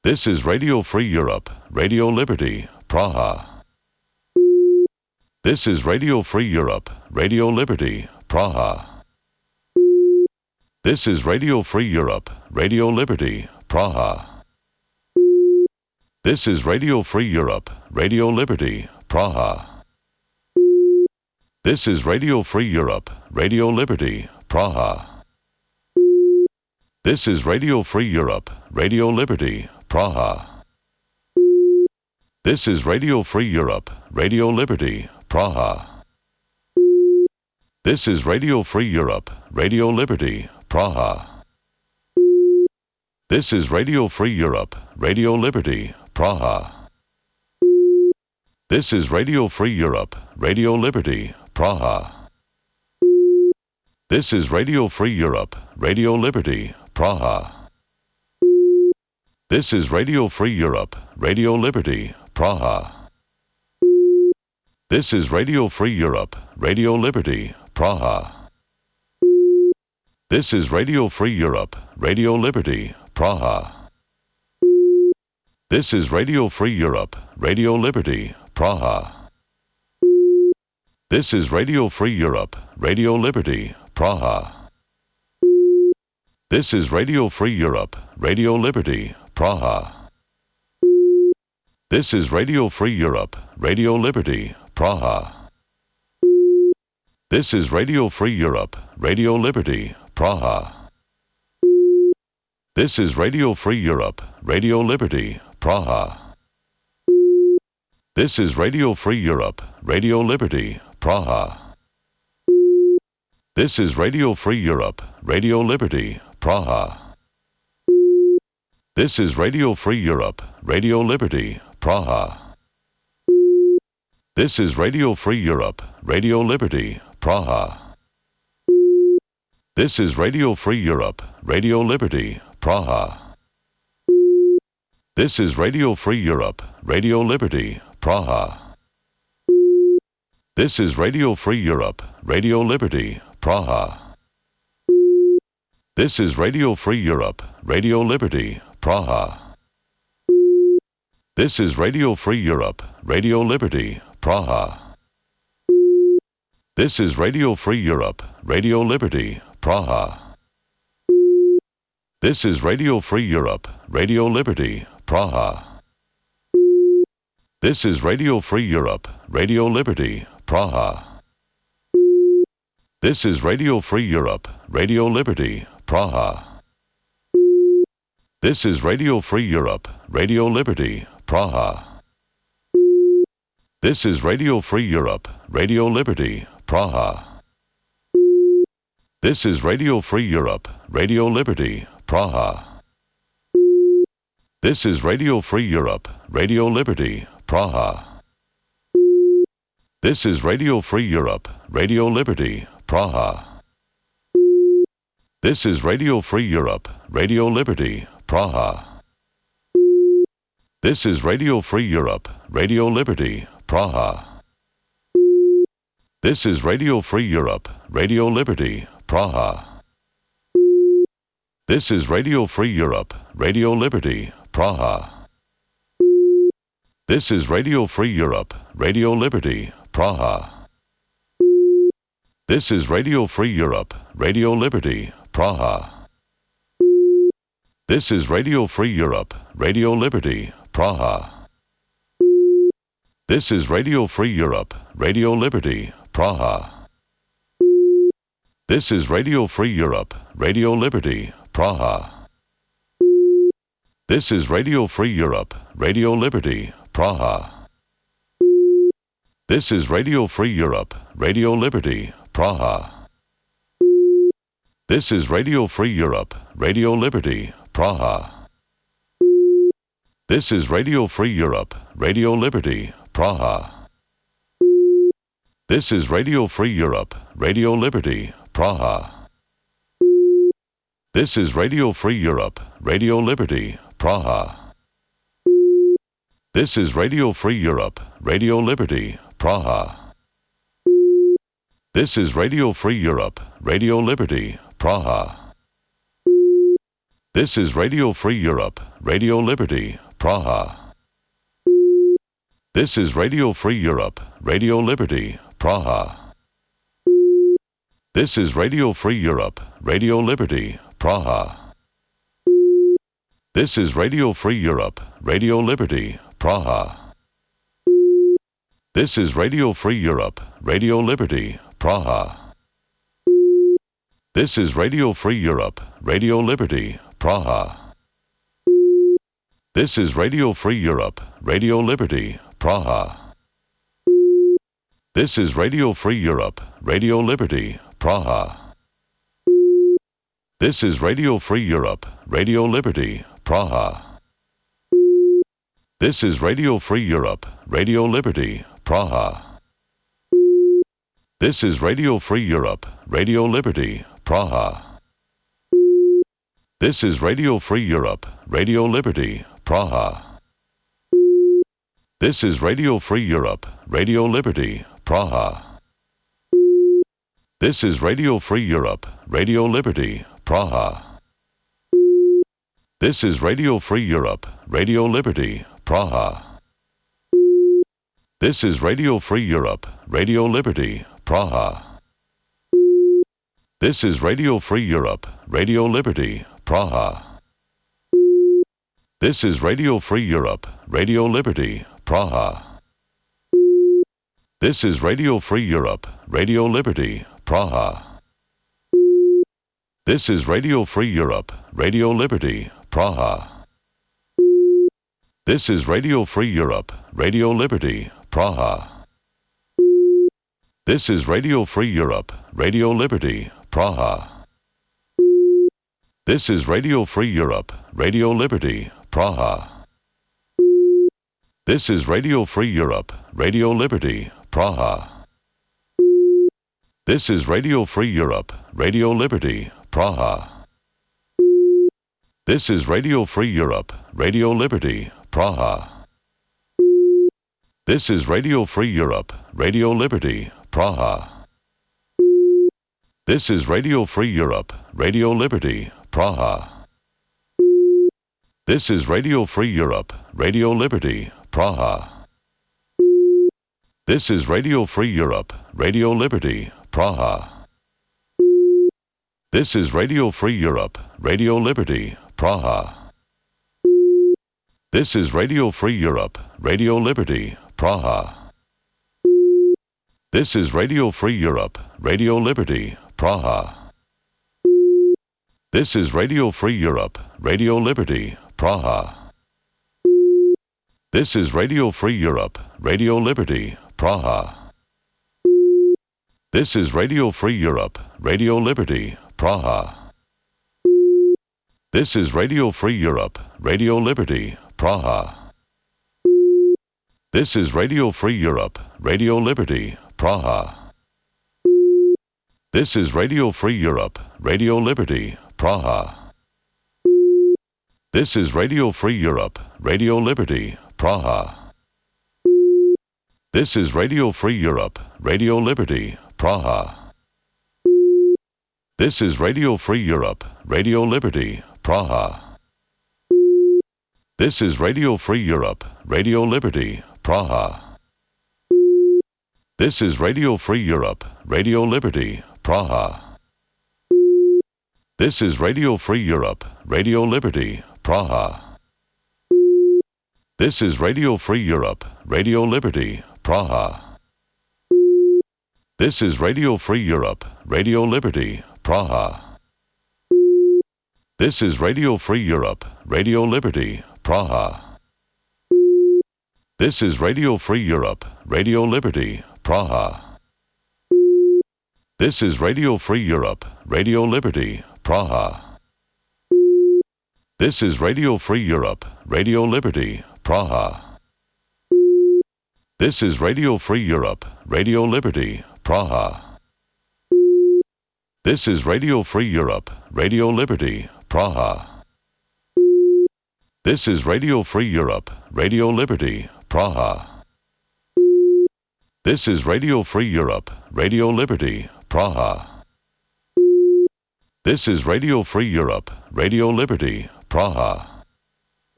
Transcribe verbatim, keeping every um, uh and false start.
This is Radio Free Europe, Radio Liberty, Praha. This is Radio Free Europe, Radio Liberty, Praha. This is Radio Free Europe, Radio Liberty, Praha. This is Radio Free Europe, Radio Liberty, Praha. This is Radio Free Europe, Radio Liberty, Praha. This is Radio Free Europe, Radio Liberty, Praha. This is Radio Free Europe, Radio Liberty, Praha. This is Radio Free Europe, Radio Liberty, Praha. This is Radio Free Europe, Radio Liberty, Praha. This is Radio Free Europe, Radio Liberty, Praha. This is Radio Free Europe, Radio Liberty, Praha. This is Radio Free Europe, Radio Liberty, Praha. This is Radio Free Europe, Radio Liberty, Praha. This is Radio Free Europe, Radio Liberty, Praha. This is Radio Free Europe, Radio Liberty, Praha. This is Radio Free Europe, Radio Liberty, Praha. This is Radio Free Europe, Radio Liberty, Praha. This is Radio Free Europe, Radio Liberty, Praha. This is Radio Free Europe, Radio Liberty, Praha. This is Radio Free Europe, Radio Liberty, Praha. This is Radio Free Europe, Radio Liberty, Praha. This is Radio Free Europe, Radio Liberty, Praha. This is Radio Free Europe, Radio Liberty, Praha. This is Radio Free Europe, Radio Liberty, Praha. This is Radio Free Europe, Radio Liberty, Praha. This is Radio Free Europe, Radio Liberty, Praha. This is Radio Free Europe, Radio Liberty, Praha. This is Radio Free Europe, Radio Liberty, Praha. This is Radio Free Europe, Radio Liberty, Praha. This is Radio Free Europe, Radio Liberty, Praha. This is Radio Free Europe, Radio Liberty, Praha. This is Radio Free Europe, Radio Liberty, Praha. This is Radio Free Europe, Radio Liberty, Praha. This is Radio Free Europe, Radio Liberty, Praha. This is Radio Free Europe, Radio Liberty, Praha. This is Radio Free Europe, Radio Liberty, Praha. This is Radio Free Europe, Radio Liberty, Praha. This is Radio Free Europe, Radio Liberty, Praha. This is Radio Free Europe, Radio Liberty, Praha. This is Radio Free Europe, Radio Liberty, Praha. This is Radio Free Europe, Radio Liberty, Praha. This is Radio Free Europe, Radio Liberty, Praha. This is Radio Free Europe, Radio Liberty, Praha. This is Radio Free Europe, Radio Liberty, Praha. This is Radio Free Europe, Radio Liberty, Praha. This is Radio Free Europe, Radio Liberty, Praha. This is Radio Free Europe, Radio Liberty, Praha. This is Radio Free Europe, Radio Liberty, Praha. This is Radio Free Europe, Radio Liberty, Praha. This is Radio Free Europe, Radio Liberty, Praha. This is Radio Free Europe, Radio Liberty, Praha. This is Radio Free Europe, Radio Liberty, Praha. This is Radio Free Europe, Radio Liberty, Praha. This is Radio Free Europe, Radio Liberty, Praha. This is Radio Free Europe, Radio Liberty, Praha. This is Radio Free Europe, Radio Liberty, Praha. This is Radio Free Europe, Radio Liberty, Praha. This is Radio Free Europe, Radio Liberty, Praha. This is Radio Free Europe, Radio Liberty, Praha. This is Radio Free Europe, Radio Liberty, Praha. This is Radio Free Europe, Radio Liberty, Praha. This is Radio Free Europe, Radio Liberty, Praha. This is Radio Free Europe, Radio Liberty, Praha. This is Radio Free Europe, Radio Liberty, Praha. This is Radio Free Europe, Radio Liberty, Praha. This is Radio Free Europe, Radio Liberty, Praha. This is Radio Free Europe, Radio Liberty, Praha. This is Radio Free Europe, Radio Liberty, Praha. This is Radio Free Europe, Radio Liberty, Praha. This is Radio Free Europe, Radio Liberty, Praha. This is Radio Free Europe, Radio Liberty, Praha. This is Radio Free Europe, Radio Liberty, Praha. This is Radio Free Europe, Radio Liberty, Praha. This is Radio Free Europe, Radio Liberty, Praha. This is Radio Free Europe, Radio Liberty, Praha. This is Radio Free Europe, Radio Liberty, Praha. This is Radio Free Europe, Radio Liberty, Praha. This is Radio Free Europe, Radio Liberty, Praha. This is Radio Free Europe, Radio Liberty, Praha. This is Radio Free Europe, Radio Liberty, Praha. This is Radio Free Europe, Radio Liberty, Praha. This is Radio Free Europe, Radio Liberty, Praha. This is Radio Free Europe, Radio Liberty, Praha. This is Radio Free Europe, Radio Liberty, Praha. This is Radio Free Europe, Radio Liberty, Praha. This is Radio Free Europe, Radio Liberty, Praha. This is Radio Free Europe, Radio Liberty, Praha. This is Radio Free Europe, Radio Liberty, Praha. This is Radio Free Europe, Radio Liberty, Praha. This is Radio Free Europe, Radio Liberty, Praha. This is Radio Free Europe, Radio Liberty, Praha. This is Radio Free Europe, Radio Liberty, Praha. This is Radio Free Europe, Radio Liberty, Praha. This is Radio Free Europe, Radio Liberty, Praha. This is Radio Free Europe, Radio Liberty, Praha. This is Radio Free Europe, Radio Liberty, Praha. This is Radio Free Europe, Radio Liberty, Praha. This is Radio Free Europe, Radio Liberty, Praha. This is Radio Free Europe, Radio Liberty, Praha. This is Radio Free Europe, Radio Liberty, Praha. This is Radio Free Europe, Radio Liberty, Praha. This is Radio Free Europe, Radio Liberty, Praha. This is Radio Free Europe, Radio Liberty, Praha. This is Radio Free Europe, Radio Liberty, Praha. This is Radio Free Europe, Radio Liberty, Praha. This is Radio Free Europe, Radio Liberty, Praha. This is Radio Free Europe, Radio Liberty, Praha. This is Radio Free Europe, Radio Liberty, Praha. This is Radio Free Europe, Radio Liberty, Praha. This is Radio Free Europe, Radio Liberty, Praha. This is Radio Free Europe, Radio Liberty, Praha.